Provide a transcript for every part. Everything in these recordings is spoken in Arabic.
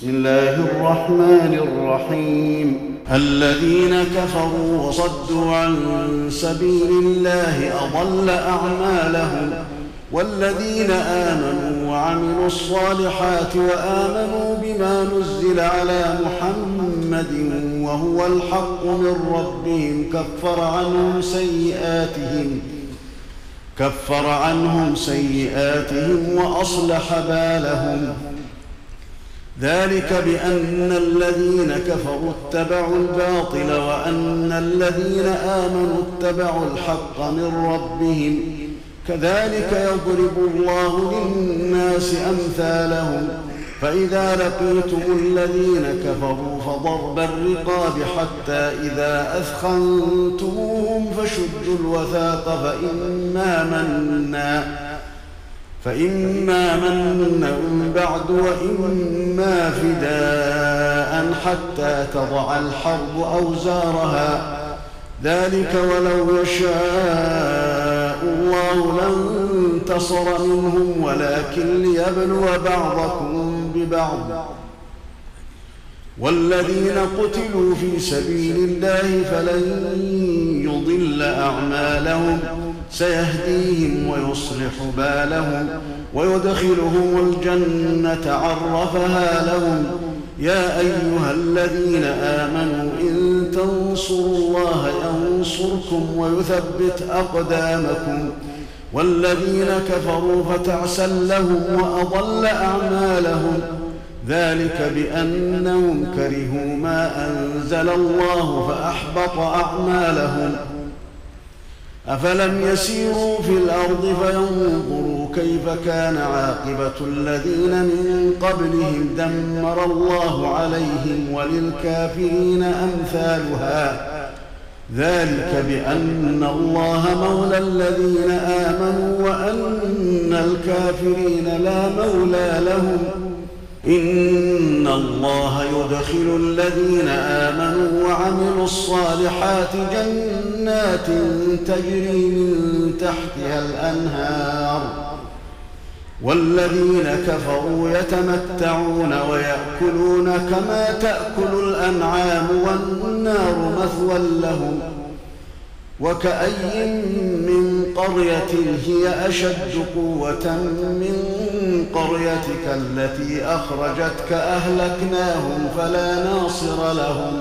بسم الله الرحمن الرحيم. الذين كفروا وصدوا عن سبيل الله أضل أعمالهم، والذين آمنوا وعملوا الصالحات وآمنوا بما نزل على محمد وهو الحق من ربهم كفر عنهم سيئاتهم وأصلح بالهم. ذلك بأن الذين كفروا اتبعوا الباطل وأن الذين آمنوا اتبعوا الحق من ربهم، كذلك يضرب الله للناس أمثالهم. فإذا لقيتم الذين كفروا فضرب الرقاب حتى إذا أثخنتموهم فشدوا الوثاق فإما منا بعد وإما فداء حتى تضع الحرب أوزارها. ذلك ولو يشاء الله لانتصر منهم ولكن ليبلو بعضكم ببعض. والذين قتلوا في سبيل الله فلن يضل أعمالهم، سيهديهم ويصلح بالهم ويدخلهم الجنة عرفها لهم. يا أيها الذين آمنوا إن تنصروا الله ينصركم ويثبت أقدامكم. والذين كفروا فتعسا لهم وأضل أعمالهم. ذلك بأنهم كرهوا ما أنزل الله فأحبط أعمالهم. أفلم يسيروا في الأرض فينظروا كيف كان عاقبة الذين من قبلهم دمر الله عليهم وللكافرين أمثالها. ذلك بأن الله مولى الذين آمنوا وأن الكافرين لا مولى لهم. إن الله يدخل الذين آمنوا وعملوا الصالحات جنات تجري من تحتها الأنهار، والذين كفروا يتمتعون ويأكلون كما تأكل الأنعام والنار مثوى لهم. وكأي من قرية هي أشد قوة من قريتك التي أخرجتك أهلكناهم فلا ناصر لهم.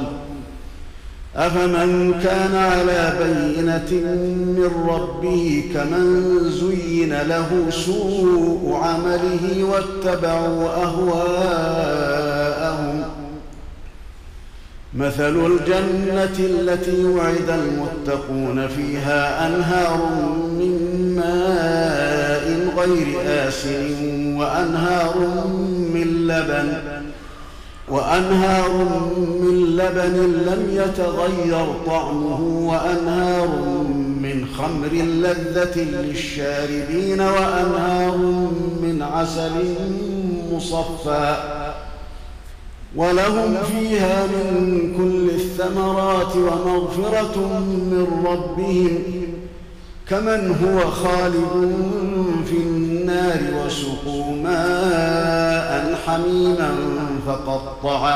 أفمن كان على بينة من ربه كمن زين له سوء عمله واتبعوا أهواءهم. مثل الجنة التي وعد المتقون فيها أنهار من ماء غير آسن وأنهار من لبن لم يتغير طعمه وأنهار من خمر لذة للشاربين وأنهار من عسل مصفى ولهم فيها من كل الثمرات ومغفرة من ربهم كمن هو خالد في النار وسقوا ماء حميما فقطع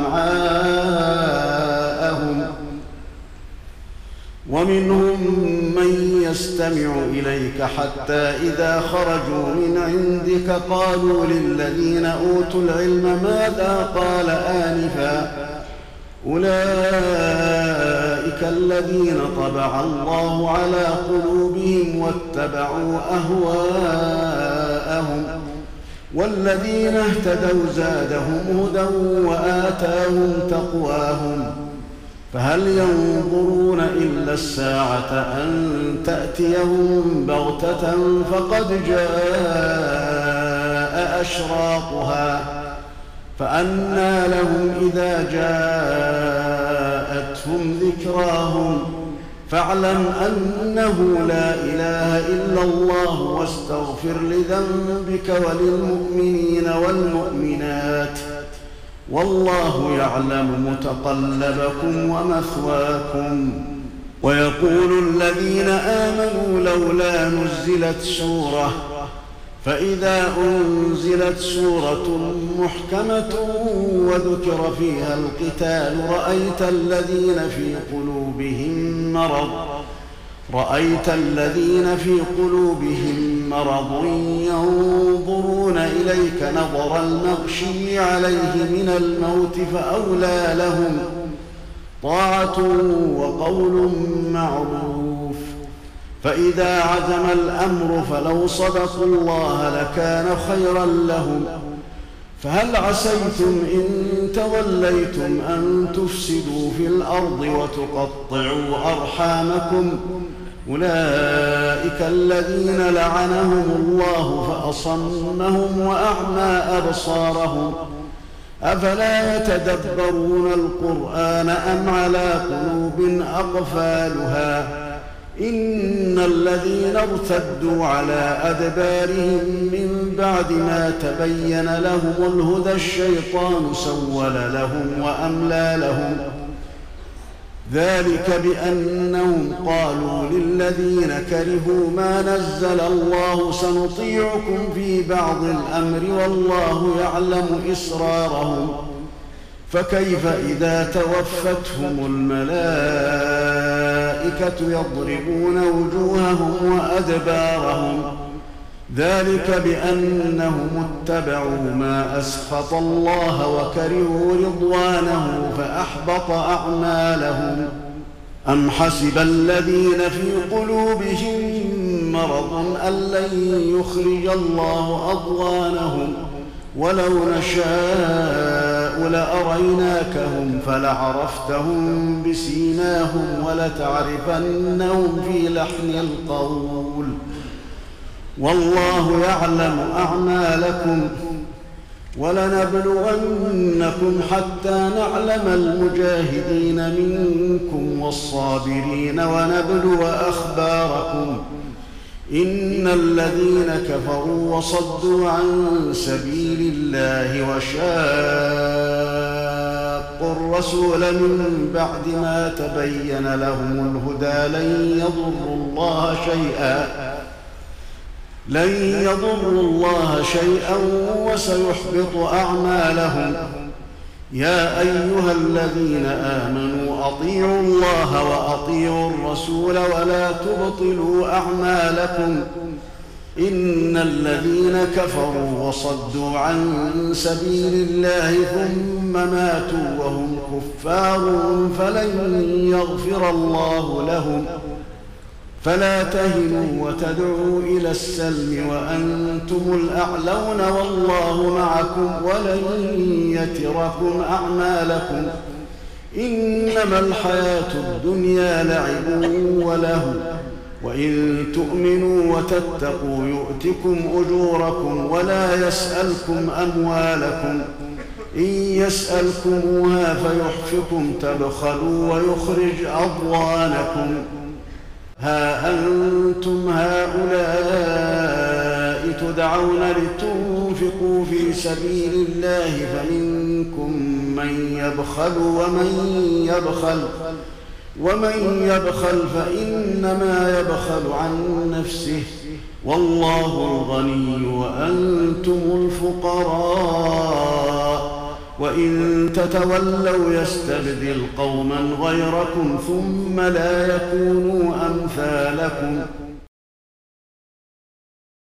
أمعاءهم. ومنهم من يستمع إليك حتى إذا خرجوا من عندك قالوا للذين أوتوا العلم ماذا قال آنفا أولئك الذين طبع الله على قلوبهم واتبعوا أهواءهم. والذين اهتدوا زادهم هدى وآتاهم تقواهم. فهل ينظرون إلا الساعة أن تأتيهم بغتة فقد جاء أشراطها فأنى لهم إذا جاءتهم ذكراهم. فاعلم أنه لا إله إلا الله واستغفر لذنبك وللمؤمنين والمؤمنات والله يعلم متقلبكم ومثواكم. ويقول الذين آمنوا لولا نزلت سورة فإذا أنزلت سورة محكمة وذكر فيها القتال رأيت الذين في قلوبهم مرض ينظرون إليك نظر المغشي عليه من الموت فأولى لهم طاعة وقول معروف. فإذا عزم الأمر فلو صدقوا الله لكان خيرا لهم. فهل عسيتم إن توليتم أن تفسدوا في الأرض وتقطعوا أرحامكم؟ أولئك الذين لعنهم الله فأصمهم وأعمى أبصارهم. أفلا يتدبرون القرآن أم على قلوب أقفالها؟ إن الذين ارتدوا على أدبارهم من بعد ما تبين لهم الهدى الشيطان سول لهم وأملى لهم. ذلك بأنهم قالوا للذين كرهوا ما نزل الله سنطيعكم في بعض الأمر والله يعلم إسرارهم. فكيف إذا توفتهم الملائكة يضربون وجوههم وأدبارهم؟ ذلك بأنهم اتبعوا ما أسخط الله وكرهوا رضوانه فأحبط أعمالهم. أم حسب الذين في قلوبهم مرض أن لن يخرج الله أضغانهم؟ ولو نشاء لأريناكهم فلعرفتهم بسيماهم ولتعرفنهم في لحن القول والله يعلم أعمالكم. ولنبلونكم حتى نعلم المجاهدين منكم والصابرين ونبلو أخباركم. إن الذين كفروا وصدوا عن سبيل الله وشاقوا الرسول من بعد ما تبين لهم الهدى لن يضروا الله شيئا وسيحبط أعمالهم. يا أيها الذين آمنوا أطيعوا الله وأطيعوا الرسول ولا تبطلوا أعمالكم. إن الذين كفروا وصدوا عن سبيل الله ثم ماتوا وهم كفار فلن يغفر الله لهم. فلا تهنوا وتدعوا إلى السلم وأنتم الأعلون والله معكم ولن يتركم أعمالكم. إنما الحياة الدنيا لعب ولهو وإن تؤمنوا وتتقوا يؤتكم أجوركم ولا يسألكم أموالكم. إن يسألكموها فيحفكم تبخلوا ويخرج أضغانكم. ها أنتم هؤلاء تدعون لتنفقوا في سبيل الله فمنكم من يبخل ومن يبخل فإنما يبخل عن نفسه والله الغني وأنتم الفقراء. وإن تتولوا يستبدل قوما غيركم ثم لا يكونوا أمثالكم.